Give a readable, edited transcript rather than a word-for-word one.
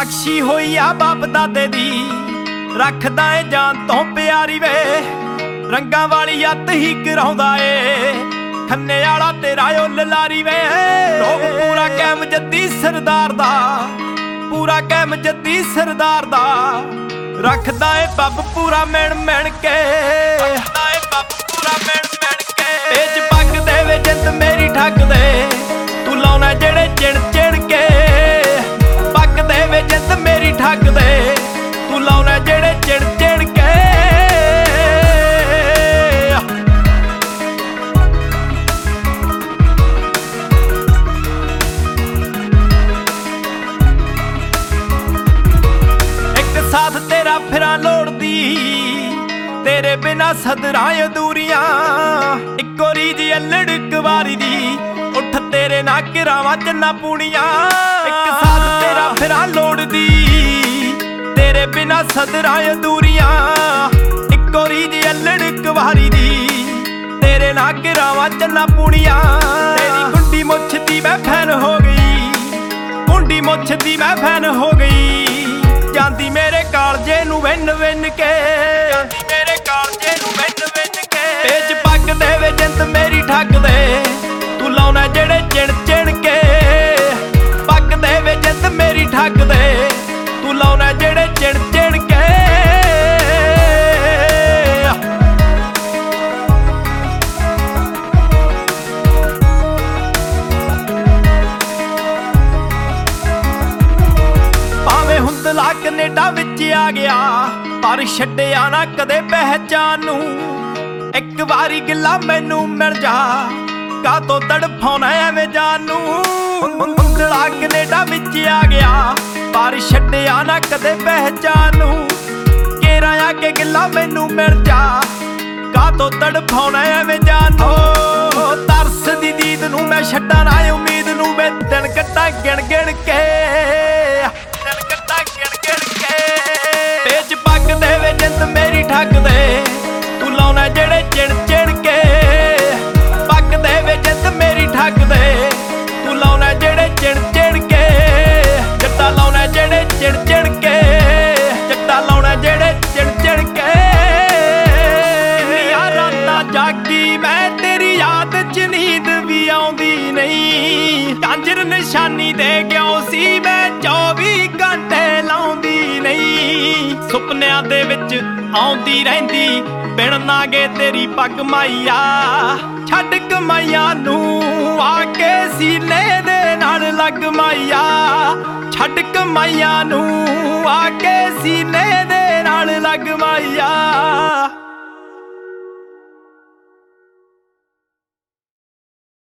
ਬਖਸ਼ੀ ਹੋਈ ਆ ਬਾਪ ਦਾਦੇ ਦੀ, ਰੱਖਦਾ ਏ ਜਾਨ ਤੋਂ ਪਿਆਰੀ ਵੇ। ਰੰਗਾਂ ਵਾਲੀ ਅੱਤ ਹੀ ਕਰਾਉਂਦਾ ਏ, ਖੰਨੇ ਵਾਲਾ ਤੇਰਾ ਓ ਲਲਾਰੀ ਵੇ। ਰੋਬ ਪੂਰਾ ਕੈਮ ਜੱਦੀ ਸਰਦਾਰ ਦਾ, ਪੂਰਾ ਕੈਮ ਜੱਦੀ ਸਰਦਾਰ ਦਾ। ਰੱਖਦਾ ਏ ਬੱਬ ਪੂਰਾ ਮਿਣ ਮਿਣ ਕੇ, ਰੱਖਦਾ ਏ ਬੱਬ ਪੂਰਾ ਮਿਣ ਮਿਣ ਕੇ। ਏਜ ਪੱਗ ਦੇ ਵੇ ਜਿੰਦ ਮੇਰੀ ਠੱਗ ਦੇ, ਤੂੰ ਲਾਉਣਾ ਜਿਹੜੇ ਚਿਣ ਚਿਣ ਕੇ। ਪੱਗ ਦੇ ਵੇ ਜਿੰਦ ਮੇਰੀ ਠੱਗ ਦੇ, ਤੂੰ ਲਾਉਣਾ ਜਿਹੜੇ ਚਿਣ ਚਿਣ ਕੇ। ਇੱਕ ਸਾਥ ਤੇਰਾ ਫਿਰਾਂ ਲੋੜਦੀ, ਤੇਰੇ ਬਿਨਾ ਸਦਰਾਂ ਅਧੂਰੀਆਂ। ਇੱਕੋ ਰੀਝ ਅਲੜ ਕੁਵਾਰੀ ਦੀ, ਉੱਠ ਤੇਰੇ ਨਾ ਕਿਰਾਵਾਂ ਚੰਨਾ ਪੂਣੀਆਂ। ਇੱਕ ਸਾਥ ਤੇਰਾ ਫਿਰਾਂ ਲੋੜਦੀ, ਤੇਰੇ ਬਿਨਾ ਸਦਰਾਂ ਅਧੂਰੀਆਂ। ਇੱਕੋ ਰੀਝ ਅਲੜ ਕੁਵਾਰੀ ਦੀ, ਤੇਰੇ ਨਾ ਕਿਰਾਵਾਂ ਚੰਨਾ ਪੂਣੀਆਂ। ਤੇਰੀ ਗੁੰਡੀ ਮੁੱਛ ਦੀ ਮੈਂ ਫੈਨ ਹੋ ਗਈ, ਗੁੰਡੀ ਮੁੱਛ ਦੀ ਮੈਂ ਫੈਨ ਹੋ ਗਈ। ਜਾਂਦੀ ਮੇਰੇ ਕਾਲਜੇ ਨੂੰ ਵਿੰਨ ਵਿੰਨ ਕੇ, ਜਾਂਦੀ ਮੇਰੇ ਕਾਲਜੇ ਨੂੰ ਵਿੰਨ ਵਿੰਨ ਕੇ। ਏਜ ਪੱਗ ਦੇ ਵੇ ਜਿੰਦ ਮੇਰੀ ਠੱਗ ਦੇ, ਤੂੰ ਲਾਉਣਾ ਜਿਹੜੇ ਚਿਣ ਚਿਣ ਕੇ। ਪੱਗ ਦੇ ਵੇ ਜਿੰਦ ਮੇਰੀ ਠੱਗ ਦੇ, ਤੂੰ ਲਾਉਣਾ ਜਿਹੜੇ ਚਿਣ ਚਿਣ ਕੇ। ਭਾਵੇਂ ਹੁੰਦਲਾ ਕਨੇਡਾ ਵਿੱਚ ਆ ਗਿਆ, ਪਰ ਛੱਡਿਆ ਨਾ ਕਦੇ ਪਹਿਚਾਨ ਨੂੰ। ਇੱਕ ਵਾਰੀ ਗਿੱਲਾ ਮੈਨੂੰ ਮਿਲ ਜਾ, ਕਾਤੋਂ ਤੜਫਾਉਣਾ ਐਵੇਂ ਜਾਨ ਨੂੰ। ਹੁੰਦਲਾ ਕਨੇਡਾ ਵਿੱਚ ਆ ਗਿਆ, ਪਰ ਛੱਡਿਆ ਨਾ ਕਦੇ ਪਹਿਚਾਨ ਨੂੰ। ਕੇਰਾ ਆ ਕੇ ਗਿੱਲਾ ਮੈਨੂੰ ਮਿਲ ਜਾ, ਕਾਤੋਂ ਤੜਫਾਉਣਾ ਐਵੇਂ ਜਾਨ ਨੂੰ। ਤਰਸ ਦੀ ਦੀਦ ਨੂੰ ਮੈਂ ਛੱਡਾਂ ਨਾ ਉਮੀਦ ਨੂੰ, ਮੈਂ ਦਿਨ ਕੱਟਾਂ ਗਿਣ ਗਿਣ ਕੇ, ਦਿਨ ਕੱਟਾਂ ਗਿਣ ਗਿਣ ਕੇ। ਏਜ ਪੱਗ ਦੇ ਵੇ ਜਿੰਦ ਮੇਰੀ ਠੱਗ ਦੇ, ਤੂੰ ਲਾਉਣਾ ਜਿਹੜੇ ਚਿਣ ਚਿਣ ਕੇ। ਪੱਗ ਦੇ ਵੇ ਜਿੰਦ ਮੇਰੀ ਠੱਗ ਦੇ, ਤੂੰ ਲਾਉਣਾ ਜਿਹੜੇ ਚਿਣ ਚਿਣ ਕੇ। ਜੱਟਾ ਲਾਉਣਾ ਜਿਹੜੇ ਚਿਣ ਚਿਣ ਕੇ, ਜੱਟਾ ਲਾਉਣਾ ਜਿਹੜੇ ਚਿਣ ਚਿਣ ਕੇ। ਇੰਨੀਆਂ ਰਾਤਾਂ ਜਾਗੀ ਮੈਂ ਤੇਰੀ ਯਾਦ ਚ, ਨੀਂਦ ਵੀ ਆਉਂਦੀ ਨਹੀਂ। ਝਾਂਜਰ ਨਿਸ਼ਾਨੀ ਦੇ ਗਿਓ ਸੀ ਮੈਂ, 24 ਘੰਟੇ ਲਾਉਂਦੀ ਨਹੀਂ। ਸੁਪਨਿਆਂ ਦੇ ਵਿੱਚ ਆਉਂਦੀ ਰਹਿੰਦੀ, ਬਿਨ ਨਾਗੇ ਤੇਰੀ ਪੱਗ ਮਾਈਆ। ਛੱਡ ਕਮਾਈਆਂ ਨੂੰ ਆ ਕੇ ਸੀਨੇ ਦੇ ਨਾਲ ਲੱਗ ਮਾਈਆ। ਛੱਡ ਕਮਾਈਆਂ ਨੂੰ ਆ ਕੇ ਸੀਨੇ ਦੇ ਨਾਲ ਲੱਗ ਮਾਈਆ।